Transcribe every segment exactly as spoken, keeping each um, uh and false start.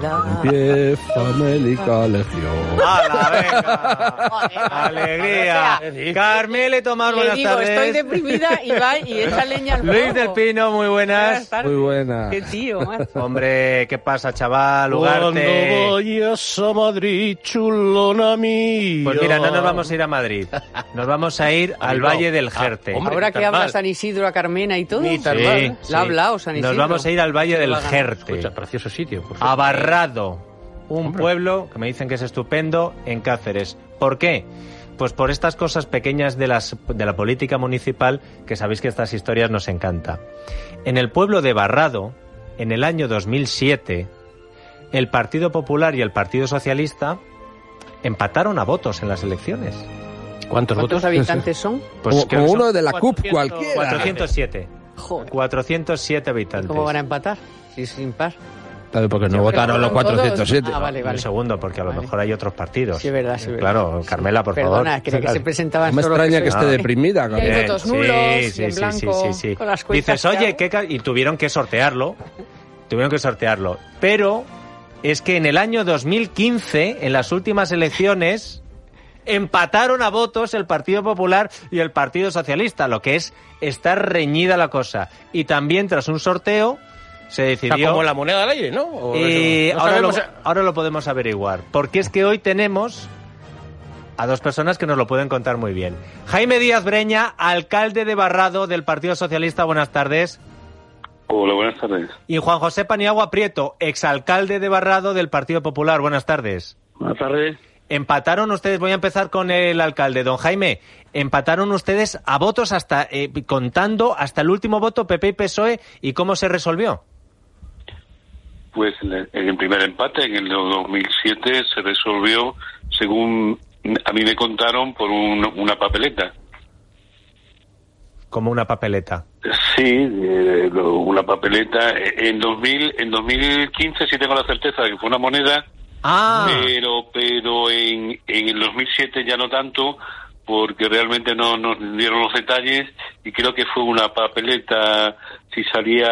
Navidad. Pie famélica legión. ¡Hala, venga! ¡Alegría! O sea, Carmele Tomás, Le buenas digo, tardes. estoy deprimida y va y echa leña al fuego. Luis del Pino, muy buenas. tardes. Muy buena. Qué tío, macho. Hombre, ¿qué pasa, chaval? Ugarte. Cuando vayas a Madrid, chulona mía. Pues mira, no nos vamos a ir a Madrid. Nos vamos a ir al Bilbao. Valle del Ah, Jerte. hombre, Ahora ni que tan habla mal. San Isidro a Carmena y todo. Ni tan Sí, mal. Le sí. ha hablado San Isidro. Nos vamos a ir al Valle Se del lo va a ganar. Jerte. Escucha, precioso sitio. Por A favor. Barrado, un Hombre. pueblo que me dicen que es estupendo en Cáceres. ¿Por qué? Pues por estas cosas pequeñas de, las, de la política municipal, que sabéis que estas historias nos encanta. En el pueblo de Barrado, en el año dos mil siete, el Partido Popular y el Partido Socialista empataron a votos en las elecciones. ¿Cuántos ¿Cuántos votos? habitantes son? Pues como creo como que uno son de la C U P cuatrocientos, cualquiera. cuatrocientos siete. Joder. cuatrocientos siete habitantes. ¿Cómo van a empatar? Si es impar. Claro, porque no Yo votaron los Todos. cuatrocientos siete. Ah, vale, vale. Un segundo, porque a lo Vale. mejor hay otros partidos. Sí, es verdad, sí, es verdad. Claro, Carmela, por Perdona, favor. creía que se presentaban No me solo extraña que soy- esté Ah. deprimida. Y hay Carmen. votos Sí, nulos sí, y en sí, blanco, sí, sí, sí. con las cuentas Dices, que oye, hago. ¿qué ca-? Y tuvieron que sortearlo. Tuvieron que sortearlo. Pero es que en el año dos mil quince, en las últimas elecciones, empataron a votos el Partido Popular y el Partido Socialista, lo que es estar reñida la cosa. Y también, tras un sorteo, se O sea, decidió... como la moneda del aire, ¿no? O Y eso, no ahora, lo, sabemos- ahora lo podemos averiguar. Porque es que hoy tenemos a dos personas que nos lo pueden contar muy bien. Jaime Díaz Breña, alcalde de Barrado del Partido Socialista, buenas tardes. Hola, buenas tardes. Y Juan José Paniagua Prieto, exalcalde de Barrado del Partido Popular, buenas tardes. Buenas tardes. Empataron ustedes, voy a empezar con el alcalde, don Jaime, empataron ustedes a votos hasta, eh, contando hasta el último voto P P y P S O E, ¿y cómo se resolvió? Pues en el, en el primer empate, en el dos mil siete, se resolvió, según a mí me contaron, por un- una papeleta. Como una papeleta. Sí, eh, lo- una papeleta. En dos mil, en dos mil quince sí tengo la certeza de que fue una moneda, Ah, pero pero en, en el dos mil siete ya no tanto, porque realmente no nos dieron los detalles y creo que fue una papeleta si salía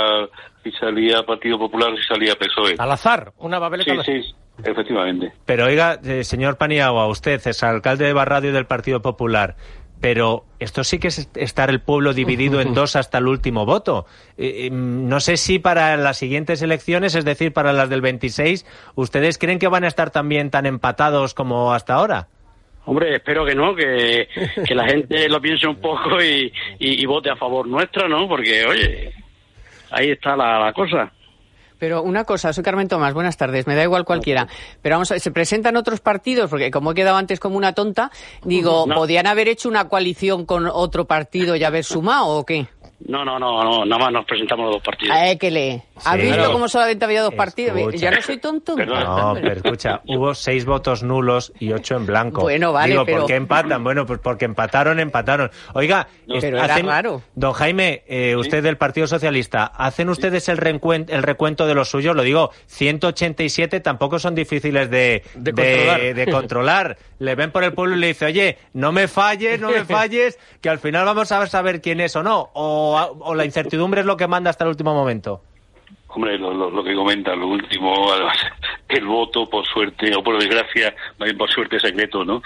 si salía Partido Popular o si salía P S O E. Al azar, una papeleta. Sí, al azar. sí, efectivamente. pero oiga, eh, señor Paniagua, usted es alcalde de Barrado y del Partido Popular, pero esto sí que es estar el pueblo dividido en dos hasta el último voto. Eh, eh, no sé si para las siguientes elecciones, es decir, para las del veintiséis, ¿ustedes creen que van a estar también tan empatados como hasta ahora? Hombre, espero que no, que, que la gente lo piense un poco y, y, y vote a favor nuestro, ¿no? Porque, oye, ahí está la, la cosa. Pero una cosa, soy Carmen Tomás, buenas tardes, me da igual cualquiera. Pero vamos a ver, ¿se presentan otros partidos? Porque como he quedado antes como una tonta, digo, No. ¿podían haber hecho una coalición con otro partido y haber sumado o qué? No, no, no, no, nada más nos presentamos los dos partidos. Eh, que lee. ¿Has Sí. visto Claro. cómo solamente había dos partidos? Escucha. Ya no soy tonto. Perdona. No, pero escucha, hubo seis votos nulos y ocho en blanco. Bueno, vale, Digo, pero- ¿por qué empatan? Bueno, pues porque empataron, empataron. Oiga, No, es- pero era raro. Don Jaime, eh, usted del Partido Socialista, ¿hacen ustedes el, rencuen- el recuento de los suyos? Lo digo, ciento ochenta y siete tampoco son difíciles de, De de- controlar. de controlar. Le ven por el pueblo y le dice, oye, no me falles, no me falles, que al final vamos a saber quién es o no. O, o la incertidumbre es lo que manda hasta el último momento. Hombre, lo, lo, lo que comenta, lo último, además, el voto, por suerte, o por desgracia, más bien por suerte, secreto, ¿no?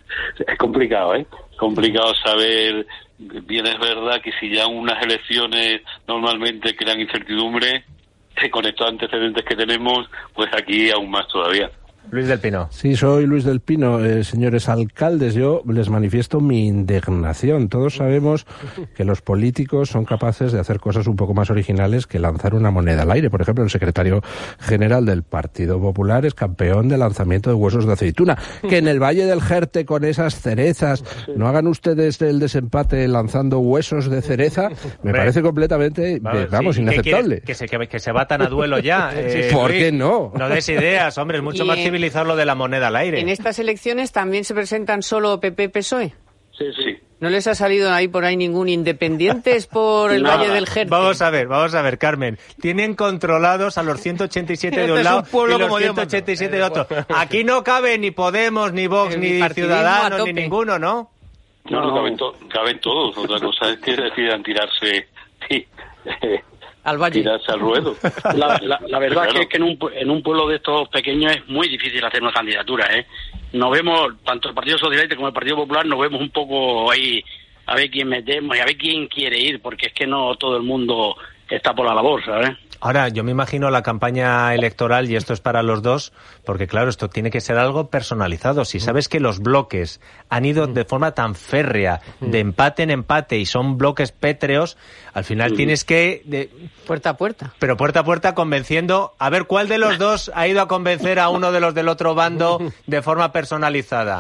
Es complicado, ¿eh? Complicado saber, bien es verdad que si ya unas elecciones normalmente crean incertidumbre, eh, con estos antecedentes que tenemos, pues aquí aún más todavía. Luis del Pino. Sí, soy Luis del Pino. Eh, señores alcaldes, yo les manifiesto mi indignación. Todos sabemos que los políticos son capaces de hacer cosas un poco más originales que lanzar una moneda al aire. Por ejemplo, el secretario general del Partido Popular es campeón de lanzamiento de huesos de aceituna. Que en el Valle del Jerte, con esas cerezas, no hagan ustedes el desempate lanzando huesos de cereza, me Hombre. parece completamente, Vamos, vamos, sí, ¿y qué inaceptable. quieres? Que se, que, que se batan a duelo ya. eh, ¿Por Luis. qué no? No des ideas, hombre, es mucho Y más en- civilizar lo de la moneda al aire. ¿En estas elecciones también se presentan solo P P y P S O E? Sí, sí. ¿No les ha salido ahí por ahí ningún independiente? ¿Es por el Nada. Valle del Jerte? Vamos a ver, vamos a ver, Carmen. Tienen controlados a los ciento ochenta y siete de Este un es lado un pueblo y los como Dios ciento ochenta y siete de manda. otro. Aquí no cabe ni Podemos, ni Vox, El ni bipartidismo a Ciudadanos, tope. ni ninguno, ¿no? No, no, No. caben, to- caben todos. Otra cosa es que decidan tirarse, sí, al valle. tirarse al ruedo. La, la, la verdad Claro. que es que en un, pu- en un pueblo de estos pequeños es muy difícil hacer una candidatura, ¿eh? Nos vemos, tanto el Partido Socialista como el Partido Popular, nos vemos un poco ahí a ver quién metemos y a ver quién quiere ir, porque es que no todo el mundo está por la labor, ¿sabes? Ahora, yo me imagino la campaña electoral, y esto es para los dos, porque claro, esto tiene que ser algo personalizado. Si sabes que los bloques han ido de forma tan férrea, de empate en empate, y son bloques pétreos, al final tienes que... de- Puerta a puerta. pero puerta a puerta convenciendo, a ver cuál de los dos ha ido a convencer a uno de los del otro bando de forma personalizada.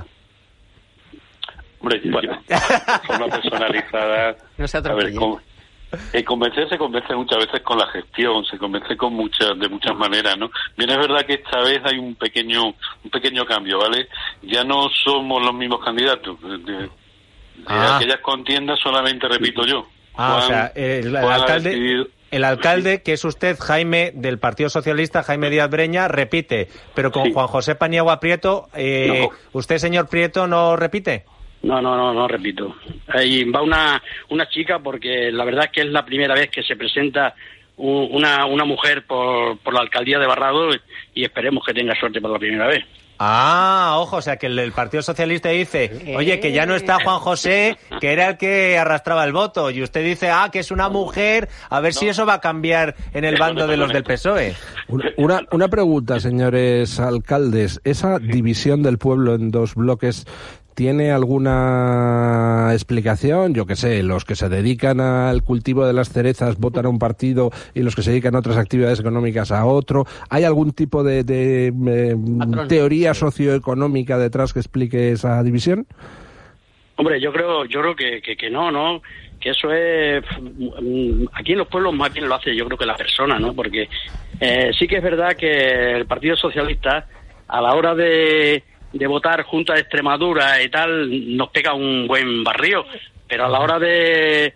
Hombre, Bueno. yo- de forma personalizada. No se a ver, atropelle. con- el convencer se convence muchas veces con la gestión, se convence con muchas de muchas maneras, ¿no? Bien, es verdad que esta vez hay un pequeño un pequeño cambio, ¿vale? Ya no somos los mismos candidatos. De, de Ah. aquellas contiendas solamente repito yo. Ah, o Juan- sea, el, el Juan ha alcalde... decidido- El alcalde, que es usted, Jaime, del Partido Socialista, Jaime Díaz Breña, repite, pero con Sí. Juan José Paniagua Prieto, eh, No. ¿usted, señor Prieto, no repite? No, no, no, no repito. Ahí va una, una chica porque la verdad es que es la primera vez que se presenta u- una, una mujer por, por la alcaldía de Barrado y esperemos que tenga suerte por la primera vez. Ah, ojo, o sea, que el, el Partido Socialista dice, oye, que ya no está Juan José, que era el que arrastraba el voto, y usted dice, ah, que es una mujer, a ver si eso va a cambiar en el bando de los del P S O E. Una, una, una pregunta, señores alcaldes. ¿Esa división del pueblo en dos bloques tiene alguna explicación? Yo qué sé, los que se dedican al cultivo de las cerezas votan a un partido y los que se dedican a otras actividades económicas a otro. ¿Hay algún tipo de, de eh, Patrón. teoría socioeconómica detrás que explique esa división? Hombre, yo creo, yo creo que, que, que no, ¿no? Que eso es, mm, aquí en los pueblos más bien lo hace yo creo que la persona, ¿no? Porque eh, sí que es verdad que el Partido Socialista, a la hora de, de votar Junta de Extremadura y tal, nos pega un buen barrio, pero a la hora de,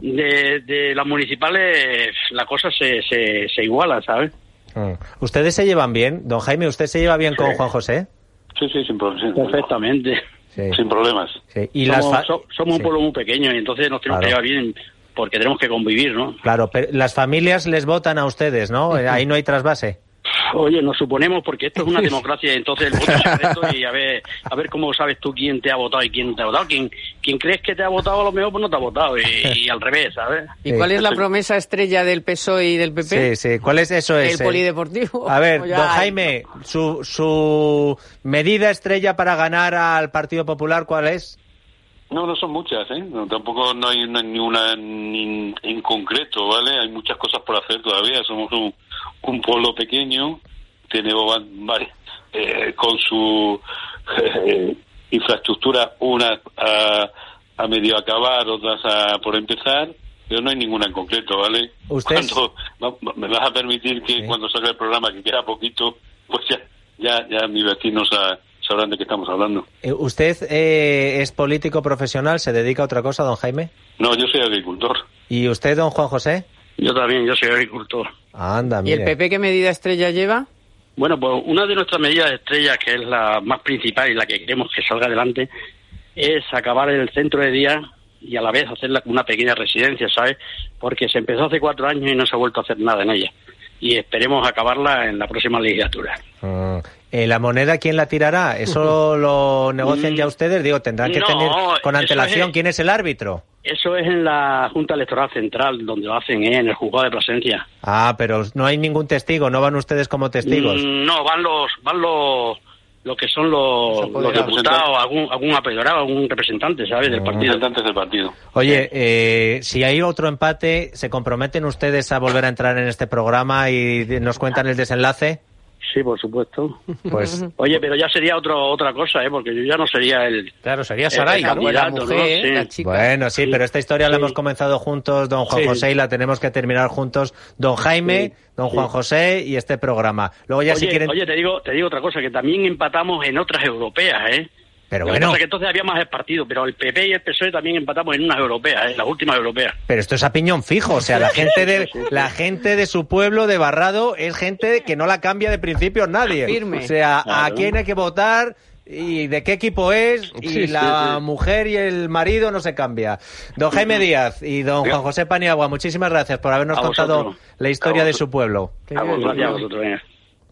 de, de las municipales la cosa se, se, se iguala, ¿sabes? ¿Ustedes se llevan bien? Don Jaime, ¿usted se lleva bien con Juan José? Sí, sí, sin problemas. Perfectamente. Sí. Sin problemas. Sí. Y las somos, fa- so- somos sí. un pueblo muy pequeño y entonces nos tenemos Claro. que llevar bien porque tenemos que convivir, ¿no? Claro, pero las familias les votan a ustedes, ¿no? Ahí no hay trasvase. Oye, nos suponemos porque esto es una democracia, entonces el voto es secreto y a ver, a ver cómo sabes tú quién te ha votado y quién te ha votado. Quien, quien crees que te ha votado a lo mejor pues no te ha votado y, y al revés, ¿sabes? ¿Y cuál es la promesa estrella del P S O E y del P P? Sí, sí. ¿Cuál es eso? El Es, eh? polideportivo. A ver, O ya don hay- Jaime, su, su medida estrella para ganar al Partido Popular, ¿cuál es? No, no son muchas, ¿eh? No, tampoco no hay una, ni una ni en concreto, ¿vale? Hay muchas cosas por hacer todavía. Somos un, un pueblo pequeño, tenemos va- varias, eh, con su eh, infraestructura, unas a, a medio acabar, otras a, por empezar, pero no hay ninguna en concreto, ¿vale? Usted es- Cuando, va- me vas a permitir que Sí. cuando salga el programa, que queda poquito, pues ya, ya, ya mis vecinos a, sabrán de qué estamos hablando. Eh, ¿Usted eh, es político profesional? ¿Se dedica a otra cosa, don Jaime? No, yo soy agricultor. ¿Y usted, don Juan José? Yo también, yo soy agricultor. Anda, ¿Y el mire. P P qué medida estrella lleva? Bueno, pues una de nuestras medidas estrellas, que es la más principal y la que queremos que salga adelante, es acabar el centro de día y a la vez hacerla una pequeña residencia, ¿sabes? Porque se empezó hace cuatro años y no se ha vuelto a hacer nada en ella. Y esperemos acabarla en la próxima legislatura. Ah, eh, ¿La moneda quién la tirará? ¿Eso lo negocian ya ustedes? Digo, tendrán que No, tener con eso antelación es- quién es el árbitro. Eso es en la Junta Electoral Central, donde lo hacen, ¿eh? En el juzgado de Plasencia. Ah, pero no hay ningún testigo, no van ustedes como testigos. Mm, No, van los van los lo que son los, Los los apoderados. diputados, algún algún apoderado, algún representante, ¿sabes? Del partido. Representantes del partido. Oye, eh, si hay otro empate, ¿se comprometen ustedes a volver a entrar en este programa y nos cuentan el desenlace? Sí, por supuesto. Pues Oye, pero ya sería otro, otra cosa, ¿eh? Porque yo ya no sería el... claro, sería el Saray, ¿no? Pues la candidato, mujer, ¿no? Sí. la chica. Bueno, sí, Sí. pero esta historia la Sí. hemos comenzado juntos, don Juan Sí. José, y la tenemos que terminar juntos, don Jaime, Sí. don Juan Sí. José y este programa. Luego ya Oye, si quieren... oye, te digo, te digo otra cosa, que también empatamos en otras europeas, ¿eh? Pero Lo que bueno, pasa es que entonces había más partidos, pero el P P y el P S O E también empatamos en unas europeas, ¿eh? Las últimas europeas. pero esto es a piñón fijo, o sea, la gente de Sí, sí, sí. la gente de su pueblo de Barrado es gente que no la cambia de principio nadie. Firme. O sea, a Claro. quién hay que votar y de qué equipo es, y Sí, la sí, sí. mujer y el marido no se cambia. Don Jaime Díaz y don Juan José Paniagua, muchísimas gracias por habernos A contado vosotros. la historia A de vosotros. su pueblo. Qué A vos, bien. gracias a vosotros, venga.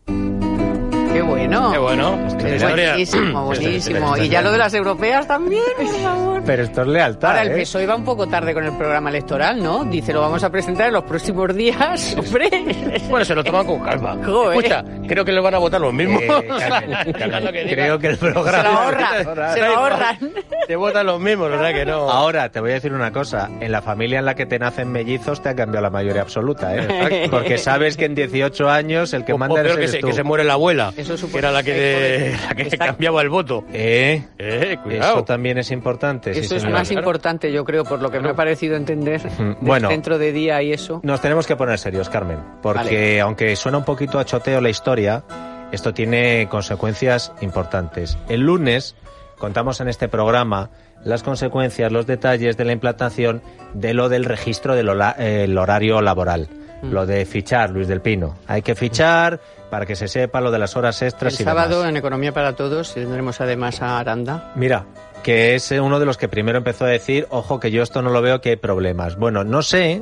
Qué bueno. Qué bueno. Es Historia. buenísimo, buenísimo. Y ya lo de las europeas también, por favor. Pero esto es lealtad, Ahora, el ¿eh? P S O E va un poco tarde con el programa electoral, ¿no? Dice, lo vamos a presentar en los próximos días. Hombre. Bueno, se lo toman con calma. Joder. Escucha, creo que le van a votar los mismos. Eh, Carmen, Digan lo que digan. creo que el Se lo programa... ahorran, se lo ahorran. Te votan los mismos, o sea que no. Ahora, te voy a decir una cosa. En la familia en la que te nacen mellizos te ha cambiado la mayoría absoluta, ¿eh? Exacto. Porque sabes que en dieciocho años el que O- o manda peor eres que se, tú. que se muere la abuela, Eso supone- que era la que, eh, la que Exacto. cambiaba el voto. ¿Eh? Eh, cuidado. Eso también es importante, sí, Eso es señor. más importante, yo creo, por lo que me ha parecido entender. del Bueno. centro de día y eso. Nos tenemos que poner serios, Carmen, porque aunque suena un poquito a choteo la historia, esto tiene consecuencias importantes. El lunes contamos en este programa las consecuencias, los detalles de la implantación de lo del registro del hola- eh, el horario laboral. Mm. Lo de fichar, Luis del Pino. Hay que fichar para que se sepa lo de las horas El extras y sábado demás. en Economía para Todos tendremos además a Aranda. Mira, que es uno de los que primero empezó a decir, ojo, que yo esto no lo veo, que hay problemas. Bueno, no sé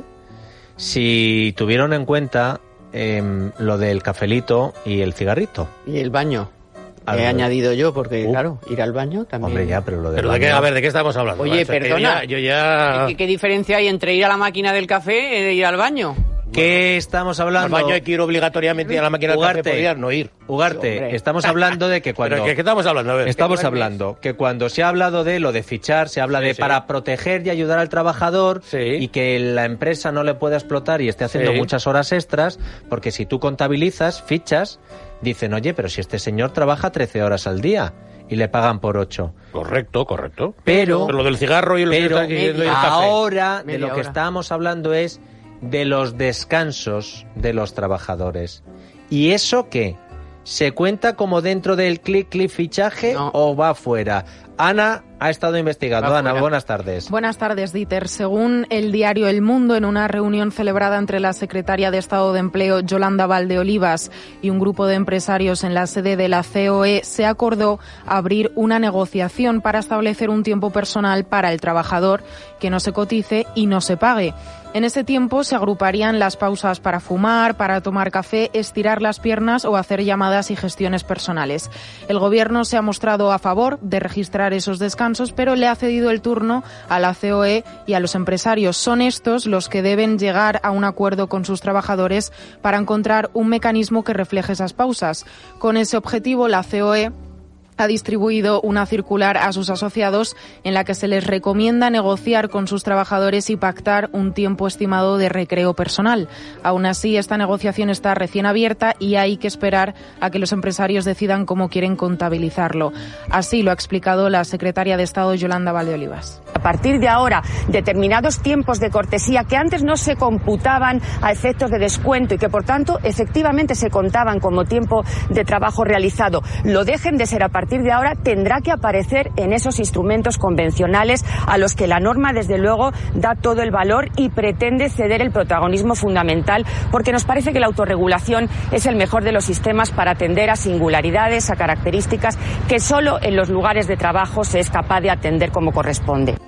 si tuvieron en cuenta em, lo del cafelito y el cigarrito. Y el baño. Al- He añadido yo, porque Uh. claro, ir al baño también. Hombre, ya, pero lo del Pero de qué, baño- a ver, ¿de qué estamos hablando? Oye, Macho? Que perdona. Yo ya... Yo ya... ¿Qué, qué diferencia hay entre ir a la máquina del café e ir al baño? ¿Qué estamos Al hablando? baño hay que ir obligatoriamente y a la máquina del café Ugarte. podrías no ir. Ugarte, Hombre. estamos hablando de que cuando... Pero ¿qué, qué estamos hablando? A ver. Estamos duermes. hablando que cuando se ha hablado de lo de fichar, se habla Sí, de sí. para proteger y ayudar al trabajador Sí. y que la empresa no le pueda explotar y esté haciendo Sí. muchas horas extras, porque si tú contabilizas, fichas, dicen, oye, pero si este señor trabaja trece horas al día y le pagan por ocho. Correcto, correcto. Pero, Pero lo del cigarro y lo que pero estás diciendo y el café. ahora de Media lo que hora. estamos hablando es de los descansos de los trabajadores. ¿Y eso qué? ¿Se cuenta como dentro del clic clic fichaje No. o va fuera? Ana ha estado investigando. Va Ana, fuera. buenas tardes. Buenas tardes, Dieter. Según el diario El Mundo, en una reunión celebrada entre la secretaria de Estado de Empleo, Yolanda Valdeolivas, y un grupo de empresarios en la sede de la C O E, se acordó abrir una negociación para establecer un tiempo personal para el trabajador que no se cotice y no se pague. En ese tiempo se agruparían las pausas para fumar, para tomar café, estirar las piernas o hacer llamadas y gestiones personales. El Gobierno se ha mostrado a favor de registrar esos descansos, pero le ha cedido el turno a la C O E y a los empresarios. Son estos los que deben llegar a un acuerdo con sus trabajadores para encontrar un mecanismo que refleje esas pausas. Con ese objetivo, la C O E ha distribuido una circular a sus asociados en la que se les recomienda negociar con sus trabajadores y pactar un tiempo estimado de recreo personal. Aún así, esta negociación está recién abierta y hay que esperar a que los empresarios decidan cómo quieren contabilizarlo. Así lo ha explicado la secretaria de Estado, Yolanda Valdeolivas. A partir de ahora, determinados tiempos de cortesía que antes no se computaban a efectos de descuento y que, por tanto, efectivamente se contaban como tiempo de trabajo realizado, lo dejen de ser a partir de ahora, tendrá que aparecer en esos instrumentos convencionales a los que la norma, desde luego, da todo el valor y pretende ceder el protagonismo fundamental, porque nos parece que la autorregulación es el mejor de los sistemas para atender a singularidades, a características que solo en los lugares de trabajo se es capaz de atender como corresponde.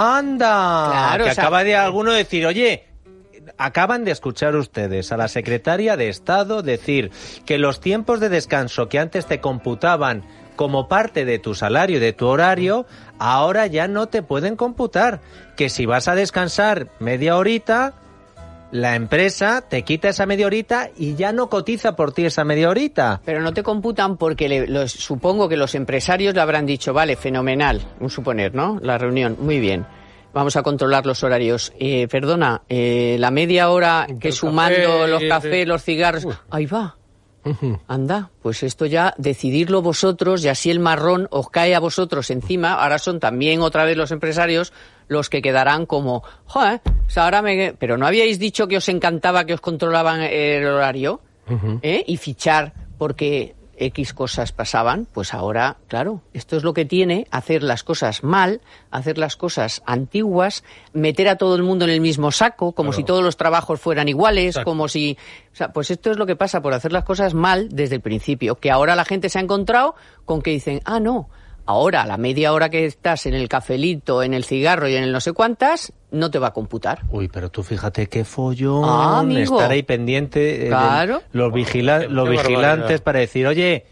¡Anda! Claro, que o sea- acaba de alguno decir, oye, acaban de escuchar ustedes a la secretaria de Estado decir que los tiempos de descanso que antes te computaban como parte de tu salario y de tu horario, ahora ya no te pueden computar. Que si vas a descansar media horita, la empresa te quita esa media horita y ya no cotiza por ti esa media horita. Pero no te computan porque le- los, supongo que los empresarios le habrán dicho, vale, fenomenal, un suponer, ¿no? La reunión, muy bien. Vamos a controlar los horarios. Eh, perdona, eh, la media hora que el sumando café, los sí, cafés, sí. los cigarros, ahí va. Anda, pues esto ya decidirlo vosotros y así el marrón os cae a vosotros encima. Ahora son también otra vez los empresarios los que quedarán como, joder, o sea, ahora me... Pero ¿no habíais dicho que os encantaba que os controlaban el horario? ¿Eh? Y fichar porque X cosas pasaban, pues ahora, claro, esto es lo que tiene hacer las cosas mal, hacer las cosas antiguas, meter a todo el mundo en el mismo saco, como Claro. si todos los trabajos fueran iguales, Exacto. como si... O sea, pues esto es lo que pasa por hacer las cosas mal desde el principio, que ahora la gente se ha encontrado con que dicen, ah, no, Ahora, la media hora que estás en el cafelito, en el cigarro y en el no sé cuántas, no te va a computar. Uy, pero tú fíjate qué follón ah, amigo. estar ahí pendiente. Claro. De los, vigila los vigilantes para decir, oye,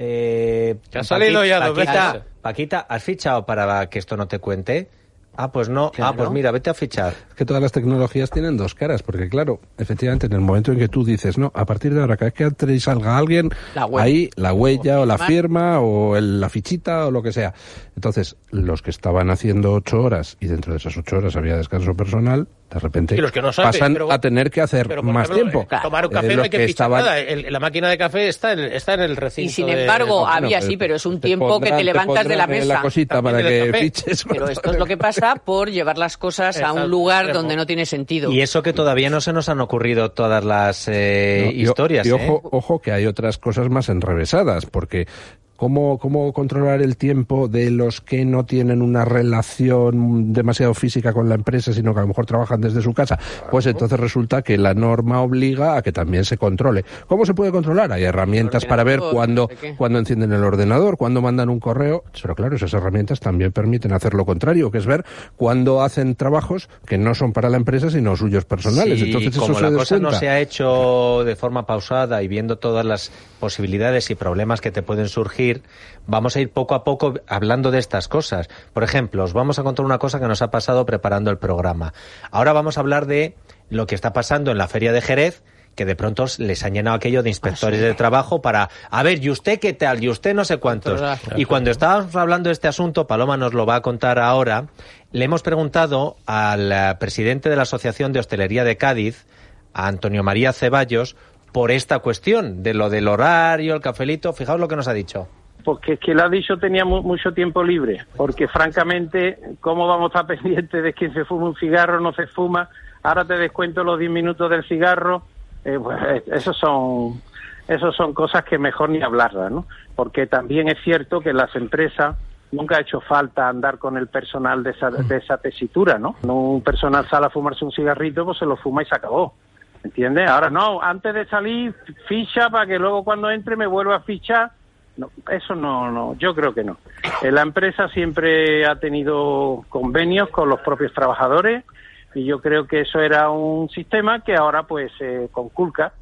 eh, que ha salido Paquita, ya dos Paquita, veces. Paquita, ¿has fichado para que esto no te cuente? Ah, pues no. Claro. Ah, pues mira, vete a fichar. Es que todas las tecnologías tienen dos caras, porque claro, efectivamente, en el momento en que tú dices, no, a partir de ahora, cada vez que entre y salga alguien, la ahí la huella o, o la firma o el, la fichita o lo que sea. Entonces, los que estaban haciendo ocho horas y dentro de esas ocho horas había descanso personal, de repente Y los que no saben, pasan pero- a tener que hacer Pero, por más ejemplo, tiempo. eh, tomar un café Eh, no los hay que, que fichar estaban- nada. El- la máquina de café está en, está en el recinto. Y sin de- embargo, Bueno, había pero sí, pero es un te tiempo que pondrán- te levantas de la pondrán en mesa. la cosita También para en el que café. fiches. Pero esto es lo que pasa por llevar las cosas a Exacto. un lugar Pero- donde no tiene sentido. Y eso que todavía no se nos han ocurrido todas las eh, No, y o- historias. Y, ¿eh? ojo, ojo que hay otras cosas más enrevesadas, porque ¿cómo, cómo controlar el tiempo de los que no tienen una relación demasiado física con la empresa, sino que a lo mejor trabajan desde su casa? Pues entonces resulta que la norma obliga a que también se controle. ¿Cómo se puede controlar? Hay herramientas para ver cuándo, cuándo encienden el ordenador, cuándo mandan un correo, pero claro, esas herramientas también permiten hacer lo contrario, que es ver cuándo hacen trabajos que no son para la empresa, sino suyos personales. Sí, Entonces como eso la se cosa no descuenta. se ha hecho de forma pausada y viendo todas las posibilidades y problemas que te pueden surgir, vamos a ir poco a poco hablando de estas cosas. Por ejemplo, os vamos a contar una cosa que nos ha pasado preparando el programa. Ahora vamos a hablar de lo que está pasando en la Feria de Jerez, que de pronto les han llenado aquello de inspectores Ah, sí. de trabajo para, a ver, ¿y usted qué tal? ¿Y usted no sé cuántos? Y cuando estábamos hablando de este asunto, Paloma nos lo va a contar ahora, le hemos preguntado al eh, presidente de la Asociación de Hostelería de Cádiz, a Antonio María Ceballos, por esta cuestión de lo del horario, el cafelito. Fijaos lo que nos ha dicho. Porque es que lo ha dicho, tenía mu mucho tiempo libre, porque francamente, ¿cómo vamos a estar pendientes de quién se fuma un cigarro o no se fuma? Ahora te descuento los diez minutos del cigarro, eh, pues, esos son esos son cosas que mejor ni hablarlas, ¿no? Porque también es cierto que en las empresas nunca ha hecho falta andar con el personal de esa, de esa tesitura, ¿no? Un personal sale a fumarse un cigarrito, pues se lo fuma y se acabó. ¿Entiendes? Ahora no, antes de salir, ficha para que luego cuando entre me vuelva a fichar. No, eso no, no, yo creo que no. Eh, la empresa siempre ha tenido convenios con los propios trabajadores y yo creo que eso era un sistema que ahora pues se eh, conculca.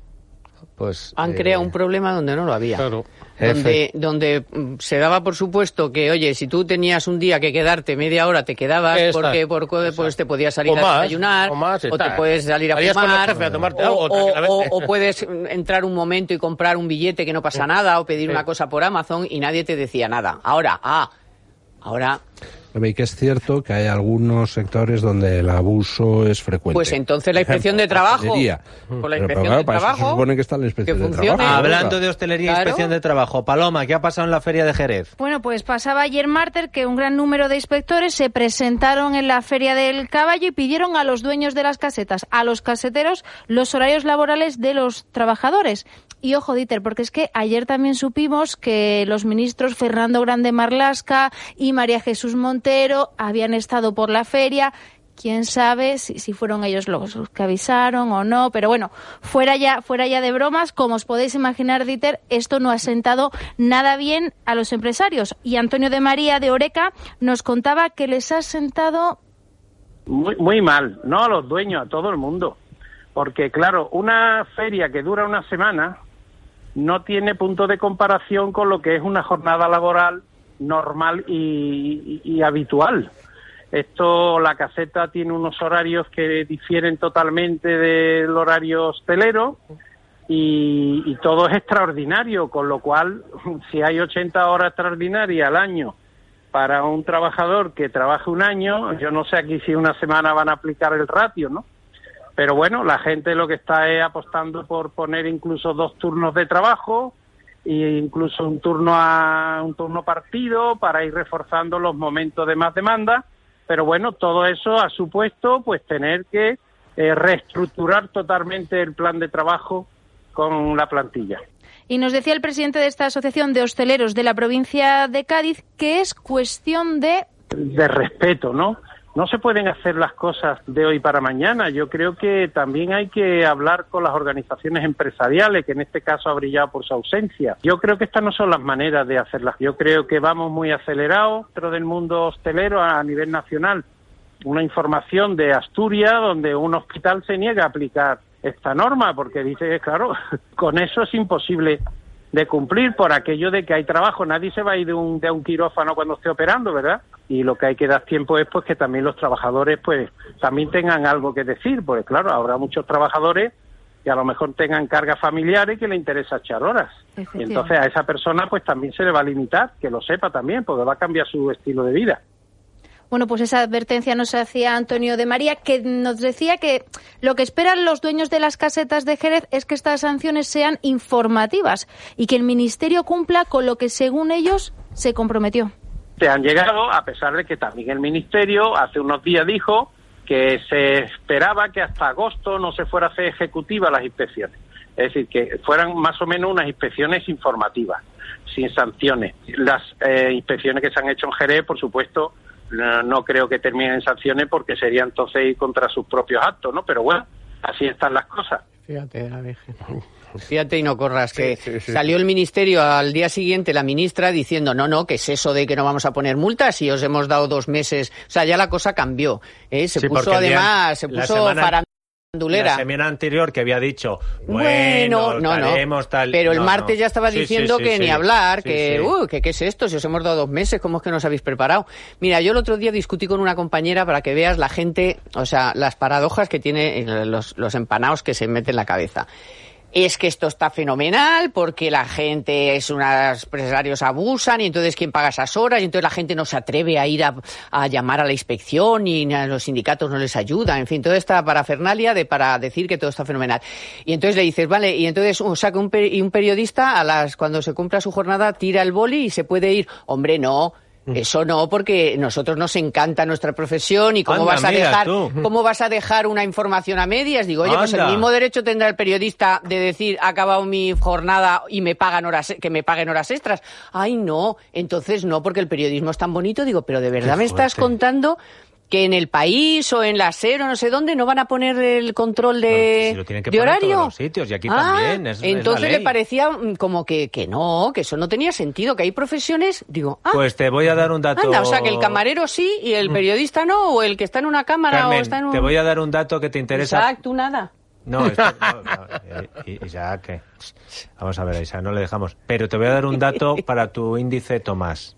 Pues Han eh, creado un problema donde no lo había. Claro. Donde, donde se daba por supuesto que, oye, si tú tenías un día que quedarte media hora, te quedabas Está, porque, porque pues te podías salir O a más, desayunar, o más, o está. te puedes salir a Salías con el fumar, jefe a tomarte o, algo, o- tranquilamente. o- o puedes entrar un momento y comprar un billete que no pasa nada, o pedir Sí. una cosa por Amazon y nadie te decía nada. Ahora, ah, ahora... Y que es cierto que hay algunos sectores donde el abuso es frecuente. Pues entonces la inspección de trabajo. Hostelería. Con la Pero, inspección claro, de para eso trabajo. se supone que está la inspección que de funcione. trabajo. Hablando de hostelería y Claro. inspección de trabajo, Paloma, ¿qué ha pasado en la Feria de Jerez? Bueno, pues pasaba ayer martes que un gran número de inspectores se presentaron en la Feria del Caballo y pidieron a los dueños de las casetas, a los caseteros, los horarios laborales de los trabajadores. Y ojo, Dieter, porque es que ayer también supimos que los ministros Fernando Grande Marlaska y María Jesús Montero habían estado por la feria. Quién sabe si, si fueron ellos los que avisaron o no, pero bueno, fuera ya, fuera ya de bromas, como os podéis imaginar, Dieter, esto no ha sentado nada bien a los empresarios. Y Antonio de María de Oreca nos contaba que les ha sentado... Muy, muy mal, no a los dueños, a todo el mundo. Porque claro, una feria que dura una semana no tiene punto de comparación con lo que es una jornada laboral normal y, y, y habitual. Esto, la caseta tiene unos horarios que difieren totalmente del horario hostelero y, y todo es extraordinario, con lo cual, si hay ochenta horas extraordinarias al año para un trabajador que trabaje un año, yo no sé aquí si una semana van a aplicar el ratio, ¿no? Pero bueno, la gente lo que está es apostando por poner incluso dos turnos de trabajo e incluso un turno a un turno partido para ir reforzando los momentos de más demanda. Pero bueno, todo eso ha supuesto pues tener que eh, reestructurar totalmente el plan de trabajo con la plantilla. Y nos decía el presidente de esta asociación de hosteleros de la provincia de Cádiz que es cuestión de... de respeto, ¿no? no se pueden hacer las cosas de hoy para mañana. Yo creo que también hay que hablar con las organizaciones empresariales, que en este caso ha brillado por su ausencia. Yo creo que estas no son las maneras de hacerlas. Yo creo que vamos muy acelerados dentro del mundo hostelero a nivel nacional. Una información de Asturias donde un hospital se niega a aplicar esta norma porque dice, claro, con eso es imposible de cumplir por aquello de que hay trabajo. Nadie se va a ir de un, de un quirófano cuando esté operando, ¿verdad? Y lo que hay que dar tiempo es pues que también los trabajadores pues también tengan algo que decir, porque claro, habrá muchos trabajadores que a lo mejor tengan cargas familiares que le interesa echar horas. Y entonces a esa persona pues también se le va a limitar, que lo sepa también, porque va a cambiar su estilo de vida. Bueno, pues esa advertencia nos hacía Antonio de María, que nos decía que lo que esperan los dueños de las casetas de Jerez es que estas sanciones sean informativas y que el Ministerio cumpla con lo que, según ellos, se comprometió. Se han llegado, a pesar de que también el Ministerio hace unos días dijo que se esperaba que hasta agosto no se fuera a hacer ejecutiva las inspecciones. Es decir, que fueran más o menos unas inspecciones informativas, sin sanciones. Las eh, inspecciones que se han hecho en Jerez, por supuesto, No, no creo que terminen en sanciones porque sería entonces ir contra sus propios actos, ¿no? Pero bueno, así están las cosas. Fíjate, la Virgen. Fíjate y no corras, que sí, sí, sí. Salió el Ministerio al día siguiente, la ministra, diciendo, no, no, que es eso de que no vamos a poner multas y os hemos dado dos meses. O sea, ya la cosa cambió, ¿eh? Se sí, puso además, día, se puso semana... La semana anterior que había dicho, bueno, bueno no, haremos, no. tal... Pero el no, martes no. ya estaba sí, diciendo sí, que sí, ni sí. hablar, sí, que, sí. Uh, que qué es esto, si os hemos dado dos meses, ¿cómo es que no os habéis preparado? Mira, yo el otro día discutí con una compañera para que veas la gente, o sea, las paradojas que tiene los, los empanados que se meten en la cabeza. Es que esto está fenomenal porque la gente, es unos empresarios abusan y entonces ¿quién paga esas horas? Y entonces la gente no se atreve a ir a, a llamar a la inspección y a los sindicatos no les ayudan. En fin, toda esta parafernalia de para decir que todo está fenomenal. Y entonces le dices, vale, y entonces o sea, que un, y un periodista a las cuando se cumpla su jornada tira el boli y se puede ir. Hombre, no. Eso no, porque nosotros nos encanta nuestra profesión y cómo Anda, vas a mira, dejar tú. cómo vas a dejar una información a medias. Digo, oye, Anda. pues el mismo derecho tendrá el periodista de decir, ha acabado mi jornada y me pagan horas, que me paguen horas extras. Ay, no, entonces no, porque el periodismo es tan bonito. Digo, pero de verdad me estás contando que en el País o en la SER o no sé dónde no van a poner el control de, no, si lo tienen que de poner horario. En todos los sitios y aquí ah, también. Es, entonces es la ley. Le parecía como que, que no, que eso no tenía sentido, que hay profesiones, digo, ah, pues te voy a dar un dato. Anda, o sea, que el camarero sí y el periodista no, o el que está en una cámara Carmen, o está en un... te voy a dar un dato que te interesa. Isaac, tú nada. No, esto, no, no, Isaac, ¿qué? Vamos a ver, a Isaac no le dejamos. Pero te voy a dar un dato para tu índice Tomás.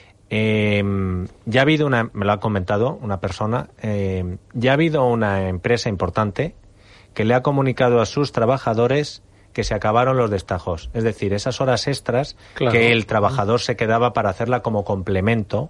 Eh, ya ha habido una, me lo ha comentado una persona, eh, ya ha habido una empresa importante que le ha comunicado a sus trabajadores que se acabaron los destajos. Es decir, esas horas extras claro. que el trabajador se quedaba para hacerla como complemento,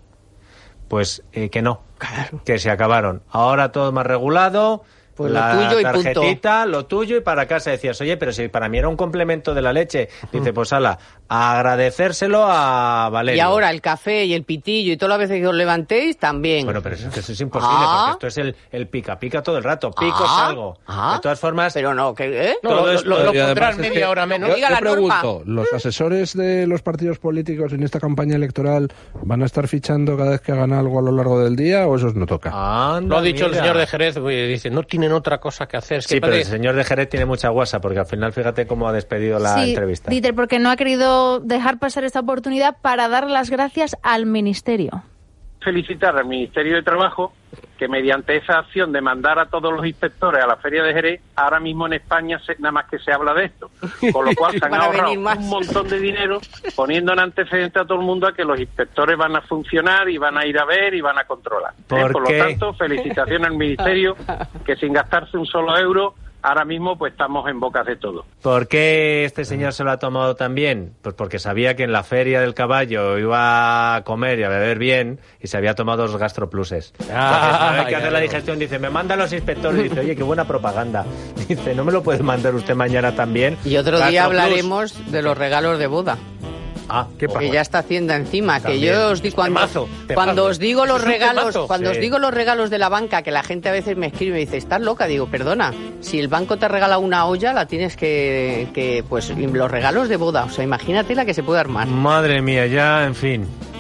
pues eh, que no, claro. que se acabaron. Ahora todo más regulado. Pues la lo tuyo y tarjetita, punto. Lo tuyo y para casa. Decías, oye, pero si para mí era un complemento de la leche. Dice, pues ala, a agradecérselo a Valerio. Y ahora el café y el pitillo y todas las veces que os levantéis también. Bueno, pero eso, eso es imposible ah. porque esto es el, el pica pica todo el rato. Pico ah. salgo. Ah. De todas formas... Pero no, que ¿eh? No, todo lo, esto, lo, lo pondrás media es que, hora menos. Yo, diga yo la pregunto, norma. ¿los asesores de los partidos políticos en esta campaña electoral van a estar fichando cada vez que hagan algo a lo largo del día o eso no toca? Anda, lo ha dicho mira. el señor de Jerez, dice, no tienen otra cosa que hacer. Es que sí, pero parece... el señor de Jerez tiene mucha guasa, porque al final fíjate cómo ha despedido la sí, entrevista. Dieter, porque no ha querido dejar pasar esta oportunidad para dar las gracias al Ministerio. Felicitar al Ministerio de Trabajo que mediante esa acción de mandar a todos los inspectores a la Feria de Jerez, ahora mismo en España se, nada más que se habla de esto. Con lo cual se han ahorrado un montón de dinero poniendo en antecedente a todo el mundo a que los inspectores van a funcionar y van a ir a ver y van a controlar. ¿Por, ¿Eh? Por qué? lo tanto, felicitación al Ministerio que sin gastarse un solo euro ahora mismo pues estamos en bocas de todo. ¿Por qué este señor se lo ha tomado tan bien? Pues porque sabía que en la Feria del Caballo iba a comer y a beber bien y se había tomado dos gastropluses. Ah, hay que hacer la digestión. Dice, me mandan los inspectores. Dice, oye, qué buena propaganda. Dice, ¿no me lo puede mandar usted mañana también? Y otro Gastroplus. Día hablaremos de los regalos de boda. Ah, ¿qué pasa? Que ya está Hacienda encima, También. que yo os digo cuando, temazo, temazo. cuando os digo los regalos, cuando sí. os digo los regalos de la banca, que la gente a veces me escribe y me dice, estás loca, digo, perdona, si el banco te regala una olla, la tienes que, que pues los regalos de boda, o sea, imagínate la que se puede armar. Madre mía, ya, en fin.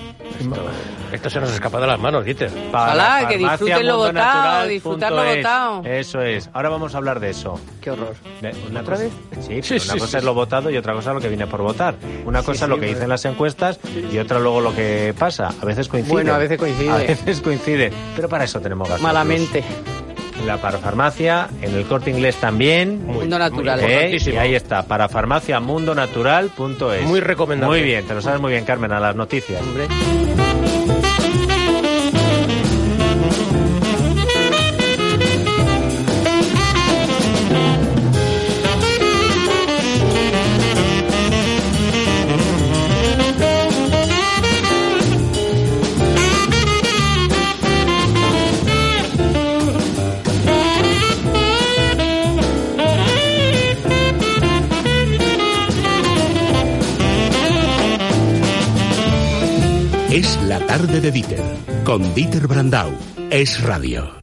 Esto, esto se nos escapa de las manos, Dieter. Ojalá, que disfruten lo votado, disfrutar lo votado. Eso es. Ahora vamos a hablar de eso. Qué horror. De, una ¿Otra cosa, vez? Sí, Sí, una sí, cosa sí, es sí. lo votado y otra cosa es lo que viene por votar. Una Sí, cosa sí, es lo que pero- dicen las encuestas y otra luego lo que pasa. A veces coincide. Bueno, a veces coincide. A veces coincide. Pero para eso tenemos Gastroplus. Malamente. En la parafarmacia, en el Corte Inglés también. Muy, Mundo Natural. muy ¿Eh? importantísimo. Y ahí está, parafarmaciamundonatural punto es. Muy recomendable. Muy bien, te lo sabes muy bien, Carmen, a las noticias. Hombre. Es la tarde de Dieter, con Dieter Brandau. Es Radio.